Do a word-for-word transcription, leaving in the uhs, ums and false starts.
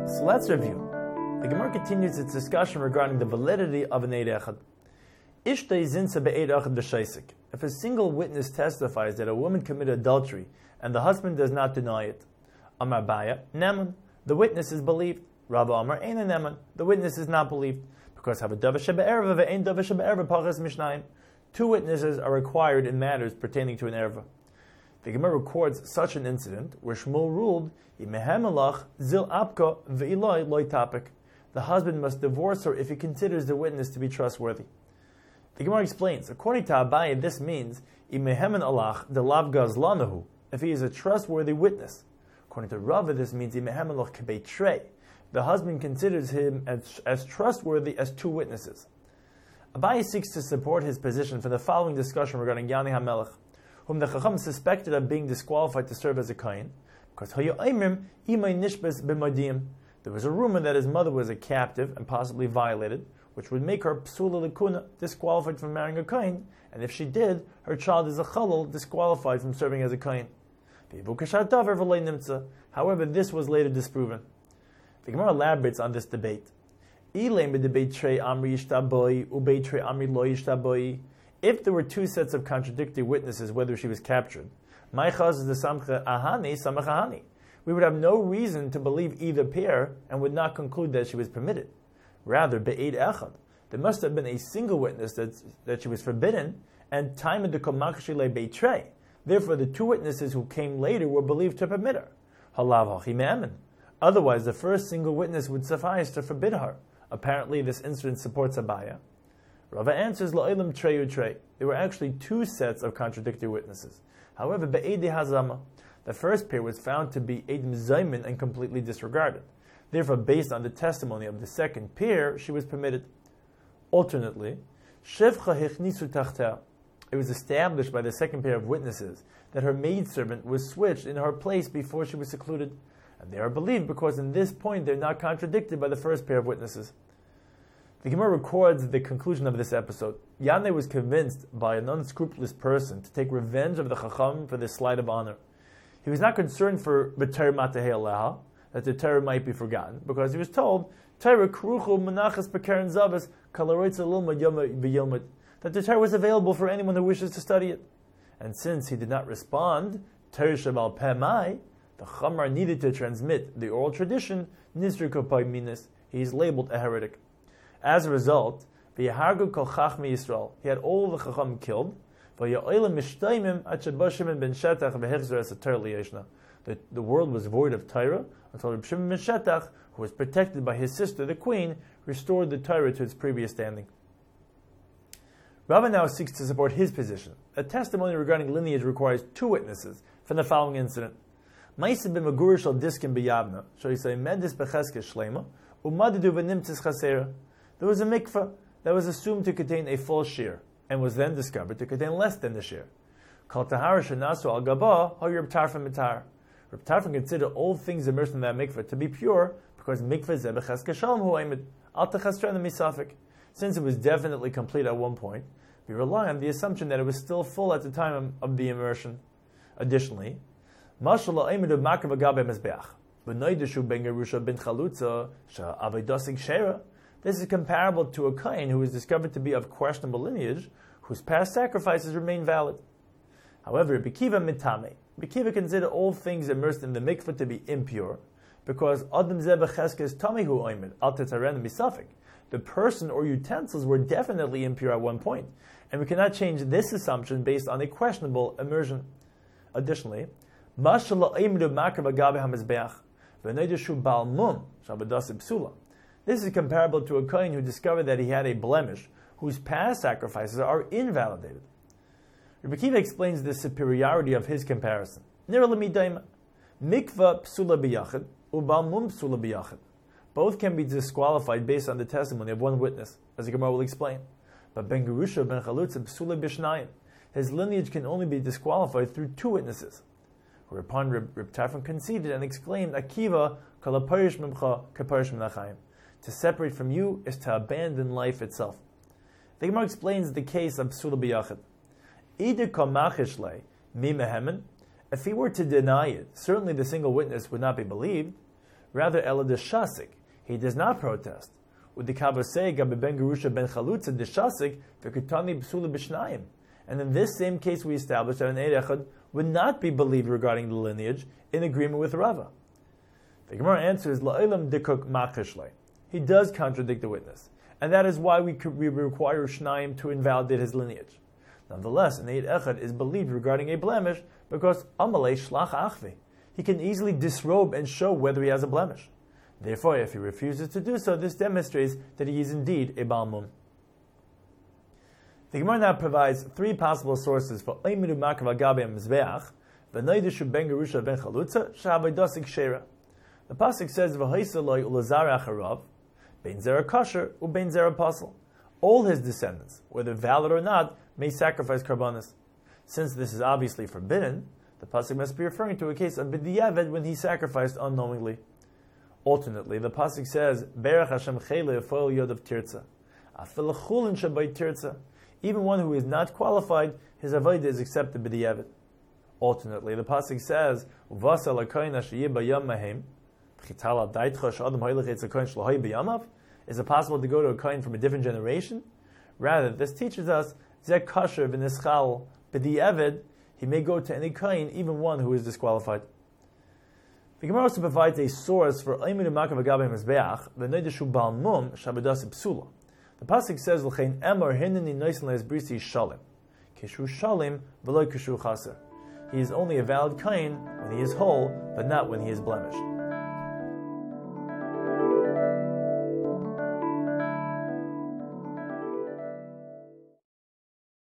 So let's review. The Gemara continues its discussion regarding the validity of an Eid Echad. Ishtay zinsa be'eid echad b'shaisik. If a single witness testifies that a woman committed adultery and the husband does not deny it, Amar Baya, Neman, the witness is believed. Rabba Amar, Eina Neman, the witness is not believed. Because have a dava shebe'erva ve'ein dava shebe'erva pachas mishnayim. Two witnesses are required in matters pertaining to an erva. The Gemara records such an incident where Shmuel ruled, Imehemelach zil apka ve'iloi loy tapik. The husband must divorce her if he considers the witness to be trustworthy. The Gemara explains, according to Abaye, this means Imehemen alach de lav gazlanahu, if he is a trustworthy witness. According to Rava, this means Imehemen alach kebeitrei. The husband considers him as, as trustworthy as two witnesses. Abaye seeks to support his position for the following discussion regarding Yani HaMelech, whom the Chacham suspected of being disqualified to serve as a kohen, because there was a rumor that his mother was a captive and possibly violated, which would make her psula lekuna, disqualified from marrying a kohen, and if she did, her child is a chalal, disqualified from serving as a kohen. However, this was later disproven. The Gemara elaborates on this debate. If there were two sets of contradictory witnesses whether she was captured, we would have no reason to believe either pair and would not conclude that she was permitted. Rather, be'eid echad, there must have been a single witness that, that she was forbidden, and time the komakshile beitrei. Therefore, the two witnesses who came later were believed to permit her. Halav hachimemen. Otherwise, the first single witness would suffice to forbid her. Apparently, this incident supports Abaya. Rava answers, La'ilam treyu trey. There were actually two sets of contradictory witnesses. However, be'edi hazama, the first pair was found to be edim zaymin and completely disregarded. Therefore, based on the testimony of the second pair, she was permitted. Alternately, shevcha hichnisu tachteh. It was established by the second pair of witnesses that her maidservant was switched in her place before she was secluded. And they are believed because in this point they're not contradicted by the first pair of witnesses. The Gemara records the conclusion of this episode. Yanai was convinced by an unscrupulous person to take revenge of the Chacham for this slight of honor. He was not concerned for b'ter matahei aleha, that the Torah might be forgotten, because he was told, Torah kruchu menachas b'keren zavas kalaroitza lilmad yoma b'yilmad, that the Torah was available for anyone who wishes to study it. And since he did not respond, Torah shabal pemai, the Chamar needed to transmit the oral tradition, Nizri Kopai Minas, he is labeled a heretic. As a result, V'yahargu kol Chachmi Yisrael, he had all the Chacham killed, V'ya'olim Mishtaimim Achab Shimon ben Shetach v'hechzer es Torah liyeshna. The world was void of Torah until Reb Shimon ben Shetach, who was protected by his sister, the queen, restored the Torah to its previous standing. Rava now seeks to support his position. A testimony regarding lineage requires two witnesses from the following incident. Ma'aseh b'megurish shel diskin b'yavna, shoyisay medis b'cheske shlema, u'madidu v'nimtzis chasera. There was a mikveh that was assumed to contain a full shear, and was then discovered to contain less than the shear. Kal tahara shenasu al gaba, ha Reb Tarfon mitar. Reb Tarfon considered all things immersed in that mikveh to be pure, because mikveh zeh b'cheske shalom hu aimed, al techasrena misafik. Since it was definitely complete at one point, we rely on the assumption that it was still full at the time of the immersion. Additionally, this is comparable to a kohen who is discovered to be of questionable lineage, whose past sacrifices remain valid. However, Bekiva mitame. Bekiva considered all things immersed in the mikveh to be impure, because Adam zeh b'cheskes tamehu oimed al tetzaren misafik. The person or utensils were definitely impure at one point, and we cannot change this assumption based on a questionable immersion. Additionally, this is comparable to a kohen who discovered that he had a blemish, whose past sacrifices are invalidated. Rebbe Kiva explains the superiority of his comparison. Mikvah psula b'yachid, ubal mum psula b'yachid. Both can be disqualified based on the testimony of one witness, as the Gemara will explain. But Ben Gerusha ben Chalutza psula b'shnayim. His lineage can only be disqualified through two witnesses. Whereupon Reb, Reb Tarfon conceded and exclaimed, Akiva kalaparish mimcha kaparish menachayim. To separate from you is to abandon life itself. The Gemara explains the case of psula b'yachid. Either kamachishle mi mehemen. If he were to deny it, certainly the single witness would not be believed. Rather, Ela de Shasik, he does not protest. With the Kabasei Gabi Ben Gerusha Ben Chalutza de Shasik, Vekutani B'sula B'shnayim. And in this same case, we established that an Eid Echad would not be believed regarding the lineage in agreement with Rava. The Gemara answers, La'ilam dikuk ma'chishlei. He does contradict the witness, and that is why we, could, we require Shnayim to invalidate his lineage. Nonetheless, an Eid Echad is believed regarding a blemish because Amalei Shlach Achvi. He can easily disrobe and show whether he has a blemish. Therefore, if he refuses to do so, this demonstrates that he is indeed a Baal Mum. The Gemara now provides three possible sources for Eimidu Makav Agabe Mizbeach, V'noidishu Ben Gerusha Ben Chalutza, Shahabaydosik Shera. The pasuk says, "V'hoisa loy ulazar acharav, bein zera kosher u bein zera pasel." All his descendants, whether valid or not, may sacrifice karbanos. Since this is obviously forbidden, the pasuk must be referring to a case of b'diavad when he sacrificed unknowingly. Alternately, the pasuk says, "Berach Hashem chele foil yod of tirza, afil chulin shabay tirza." Even one who is not qualified, his avodah is accepted b'diavad. Alternately, the pasuk says, "Uvasa lakoyin ashiyib bayam mahem." Is it possible to go to a kohen from a different generation? Rather, this teaches us Zek kasher v'nischal b'di'evid. He may go to any kohen, even one who is disqualified. The Gemara also provides a source for Eimidu Makav Agabe Mizbeach v'noidishu Baal Mum Shabadas Psula. The pasuk says L'chein Emor Hineni Noisen LeEsbrisi Shalim Kishu Shalim v'lo Kishu Chaser. He is only a valid kohen when he is whole, but not when he is blemished.